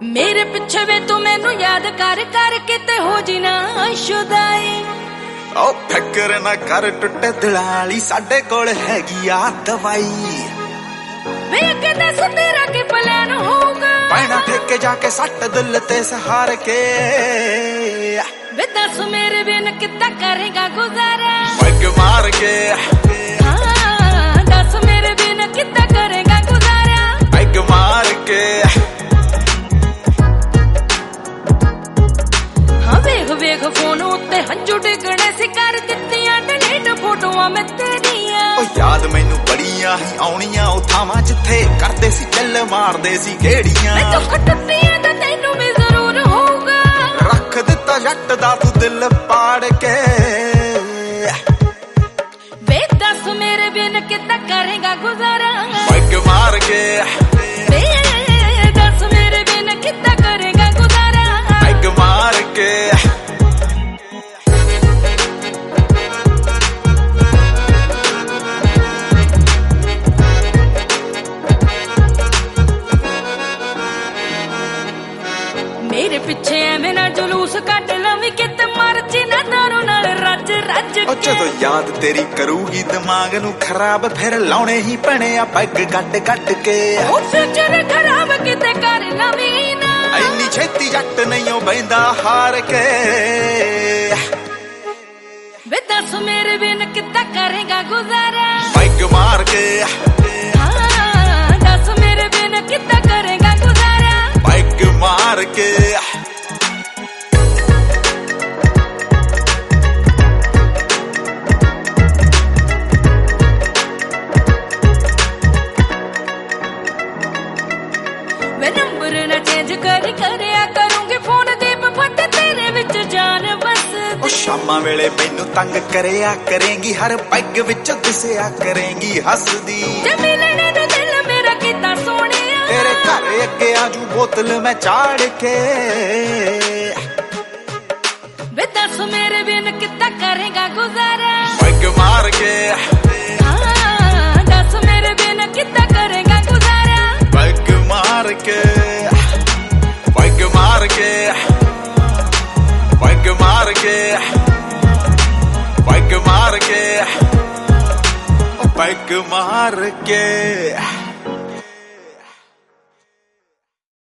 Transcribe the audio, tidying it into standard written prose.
मेरे पिछे वे तू मैनू याद कर कर किते हो जी ना शुदाई। ओ फिक्र ना कर टुटे दिलाली साडे कोल हैगी आ दवाई। वे अगे दस तेरा के प्लान होगा पैना ठेके जाके सट दिल ते सहार के। वे दस मेरे बिन कितना करेगा गुजारा पैग मार के। हाँ दस मेरे बिन कितना करेगा गुजारा पैग मार के। हाँ वेख वेख फोन उत्ते हंजू डिगने सी कर दित्तियां डिलीट फोटोआं मैं तेरियां। ओ याद मैनू बड़ियां ही आउणियां ओ थावां जिथे करदे सी चल मारदे सी गेड़ियां। मैं दुख टुटियां तां तैनू भी जरूर होगा रख दिता जट दा तू दिल पाड़ के। वे दस मेरे बिन कितना करेगा गुजारा पैग मार के। वे दस मेरे बिन कितना करेगा गुजारा पैग मार के। मेरे पिछे एवें ना जुलूस कट लवी कित मर्जी ना दारू नाल रज रज ओ जदों याद तेरी करूगी दिमाग नू खराब फिर लाउणे ही पैणे आ पैग गट गट के। ओ फ्यूचर खराब किते कर लवी ना इन्नी छेती जट नहीं ओ बैंदा हार के। वे दस मेरे बिन कितना करेगा गुजारा पैग मार के। हाँ दस मेरे बिन कितना करेगा गुजारा पैग मार के। वे नंबर ना चेंज करी करया करूंगी फोन दीप फट तेरे विच जान बस। ओ शामां वेले मैनू तंग करया करेंगी हर पैग विच दिसया करेंगी हसदी। जे मिलने दा दिल मेरा कितना सोहणिया तेरे घर अगे आजू बोतल मैं चाड़ के। वे दस मेरे बिन कितना करेगा गुजारा पैग मार के। हाँ दस मेरे बिन कितना करेगा गुजारा पैग मार के। पैग मार के। पैग मार के। पैग मार के। पैग मार के।